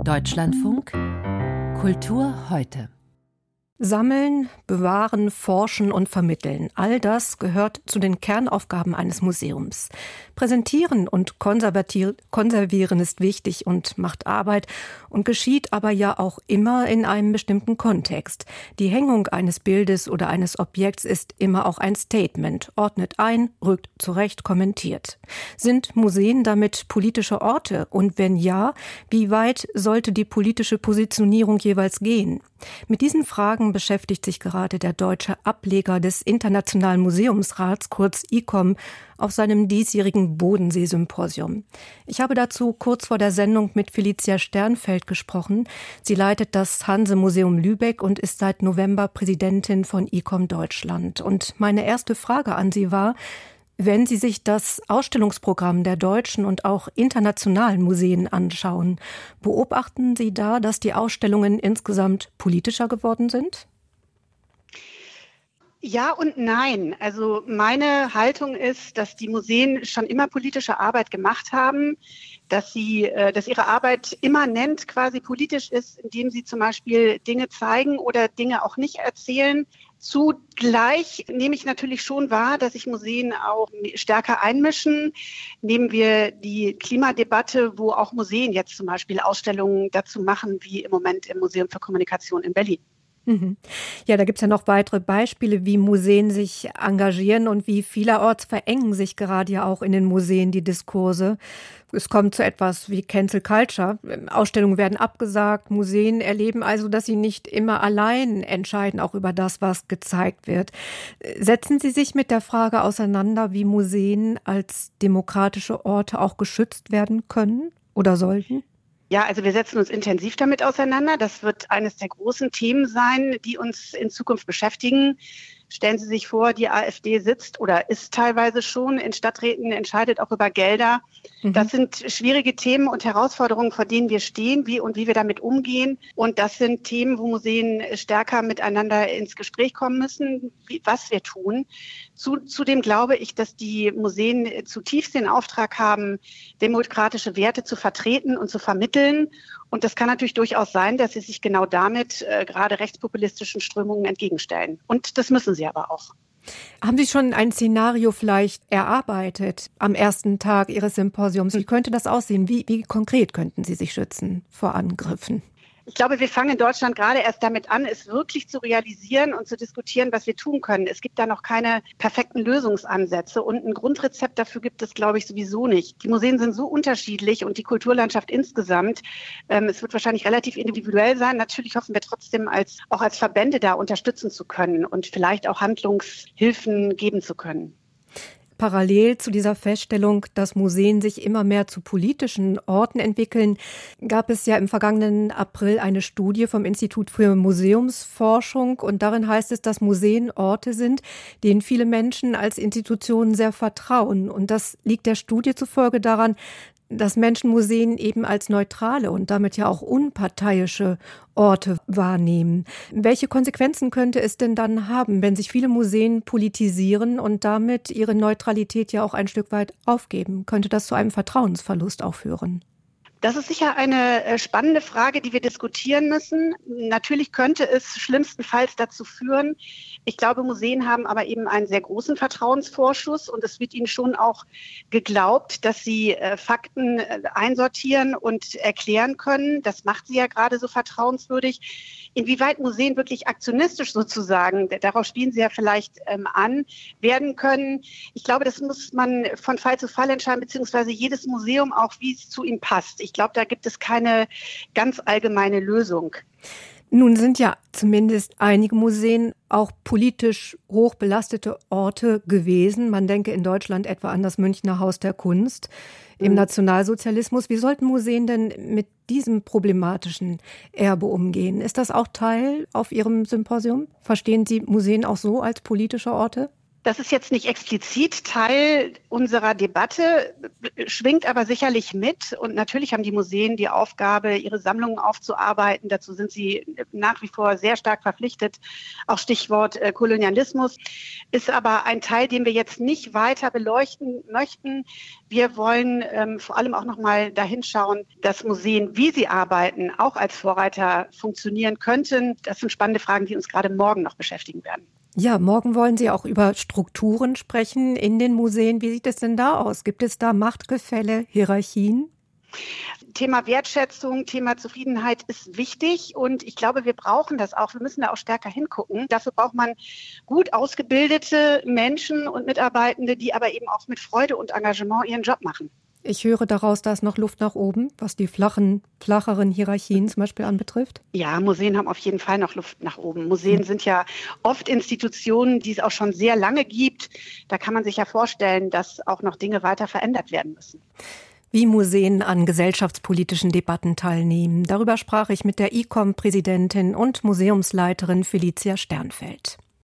Deutschlandfunk Kultur heute. Sammeln, bewahren, forschen und vermitteln. All das gehört zu den Kernaufgaben eines Museums. Präsentieren und konservieren ist wichtig und macht Arbeit und geschieht aber ja auch immer in einem bestimmten Kontext. Die Hängung eines Bildes oder eines Objekts ist immer auch ein Statement, ordnet ein, rückt zurecht, kommentiert. Sind Museen damit politische Orte? Und wenn ja, wie weit sollte die politische Positionierung jeweils gehen? Mit diesen Fragen beschäftigt sich gerade der deutsche Ableger des Internationalen Museumsrats, kurz ICOM, auf seinem diesjährigen Bodensee-Symposium. Ich habe dazu kurz vor der Sendung mit Felicia Sternfeld gesprochen. Sie leitet das Hanse-Museum Lübeck und ist seit November Präsidentin von ICOM Deutschland. Und meine erste Frage an Sie war: Wenn Sie sich das Ausstellungsprogramm der deutschen und auch internationalen Museen anschauen, beobachten Sie da, dass die Ausstellungen insgesamt politischer geworden sind? Ja und nein. Also meine Haltung ist, dass die Museen schon immer politische Arbeit gemacht haben, dass ihre Arbeit immanent quasi politisch ist, indem sie zum Beispiel Dinge zeigen oder Dinge auch nicht erzählen. Zugleich nehme ich natürlich schon wahr, dass sich Museen auch stärker einmischen. Nehmen wir die Klimadebatte, wo auch Museen jetzt zum Beispiel Ausstellungen dazu machen, wie im Moment im Museum für Kommunikation in Berlin. Ja, da gibt es ja noch weitere Beispiele, wie Museen sich engagieren und wie vielerorts verengen sich gerade ja auch in den Museen die Diskurse. Es kommt zu etwas wie Cancel Culture. Ausstellungen werden abgesagt. Museen erleben also, dass sie nicht immer allein entscheiden, auch über das, was gezeigt wird. Setzen Sie sich mit der Frage auseinander, wie Museen als demokratische Orte auch geschützt werden können oder sollten? Ja, also wir setzen uns intensiv damit auseinander. Das wird eines der großen Themen sein, die uns in Zukunft beschäftigen. Stellen Sie sich vor, die AfD sitzt oder ist teilweise schon in Stadträten, entscheidet auch über Gelder. Das sind schwierige Themen und Herausforderungen, vor denen wir stehen, wie wir damit umgehen. Und das sind Themen, wo Museen stärker miteinander ins Gespräch kommen müssen, was wir tun. Zudem glaube ich, dass die Museen zutiefst den Auftrag haben, demokratische Werte zu vertreten und zu vermitteln. Und das kann natürlich durchaus sein, dass sie sich genau damit gerade rechtspopulistischen Strömungen entgegenstellen. Und das müssen sie aber auch. Haben Sie schon ein Szenario vielleicht erarbeitet am ersten Tag Ihres Symposiums? Wie könnte das aussehen? Wie konkret könnten Sie sich schützen vor Angriffen? Ich glaube, wir fangen in Deutschland gerade erst damit an, es wirklich zu realisieren und zu diskutieren, was wir tun können. Es gibt da noch keine perfekten Lösungsansätze und ein Grundrezept dafür gibt es, glaube ich, sowieso nicht. Die Museen sind so unterschiedlich und die Kulturlandschaft insgesamt. Es wird wahrscheinlich relativ individuell sein. Natürlich hoffen wir trotzdem, auch als Verbände da unterstützen zu können und vielleicht auch Handlungshilfen geben zu können. Parallel zu dieser Feststellung, dass Museen sich immer mehr zu politischen Orten entwickeln, gab es ja im vergangenen April eine Studie vom Institut für Museumsforschung. Und darin heißt es, dass Museen Orte sind, denen viele Menschen als Institutionen sehr vertrauen. Und das liegt der Studie zufolge daran, dass Menschen Museen eben als neutrale und damit ja auch unparteiische Orte wahrnehmen. Welche Konsequenzen könnte es denn dann haben, wenn sich viele Museen politisieren und damit ihre Neutralität ja auch ein Stück weit aufgeben? Könnte das zu einem Vertrauensverlust auch führen? Das ist sicher eine spannende Frage, die wir diskutieren müssen. Natürlich könnte es schlimmstenfalls dazu führen. Ich glaube, Museen haben aber eben einen sehr großen Vertrauensvorschuss und es wird ihnen schon auch geglaubt, dass sie Fakten einsortieren und erklären können. Das macht sie ja gerade so vertrauenswürdig. Inwieweit Museen wirklich aktionistisch sozusagen, darauf spielen Sie ja vielleicht an, werden können. Ich glaube, das muss man von Fall zu Fall entscheiden, beziehungsweise jedes Museum auch, wie es zu ihm passt. Ich glaube, da gibt es keine ganz allgemeine Lösung. Nun sind ja zumindest einige Museen auch politisch hoch belastete Orte gewesen. Man denke in Deutschland etwa an das Münchner Haus der Kunst im Nationalsozialismus. Wie sollten Museen denn mit diesem problematischen Erbe umgehen? Ist das auch Teil auf Ihrem Symposium? Verstehen Sie Museen auch so als politische Orte? Das ist jetzt nicht explizit Teil unserer Debatte, schwingt aber sicherlich mit. Und natürlich haben die Museen die Aufgabe, ihre Sammlungen aufzuarbeiten. Dazu sind sie nach wie vor sehr stark verpflichtet. Auch Stichwort Kolonialismus ist aber ein Teil, den wir jetzt nicht weiter beleuchten möchten. Wir wollen vor allem auch noch mal dahin schauen, dass Museen, wie sie arbeiten, auch als Vorreiter funktionieren könnten. Das sind spannende Fragen, die uns gerade morgen noch beschäftigen werden. Ja, morgen wollen Sie auch über Strukturen sprechen in den Museen. Wie sieht es denn da aus? Gibt es da Machtgefälle, Hierarchien? Thema Wertschätzung, Thema Zufriedenheit ist wichtig und ich glaube, wir brauchen das auch. Wir müssen da auch stärker hingucken. Dafür braucht man gut ausgebildete Menschen und Mitarbeitende, die aber eben auch mit Freude und Engagement ihren Job machen. Ich höre daraus, da ist noch Luft nach oben, was die flacheren Hierarchien zum Beispiel anbetrifft. Ja, Museen haben auf jeden Fall noch Luft nach oben. Museen sind ja oft Institutionen, die es auch schon sehr lange gibt. Da kann man sich ja vorstellen, dass auch noch Dinge weiter verändert werden müssen. Wie Museen an gesellschaftspolitischen Debatten teilnehmen, darüber sprach ich mit der ICOM-Präsidentin und Museumsleiterin Felicia Sternfeld.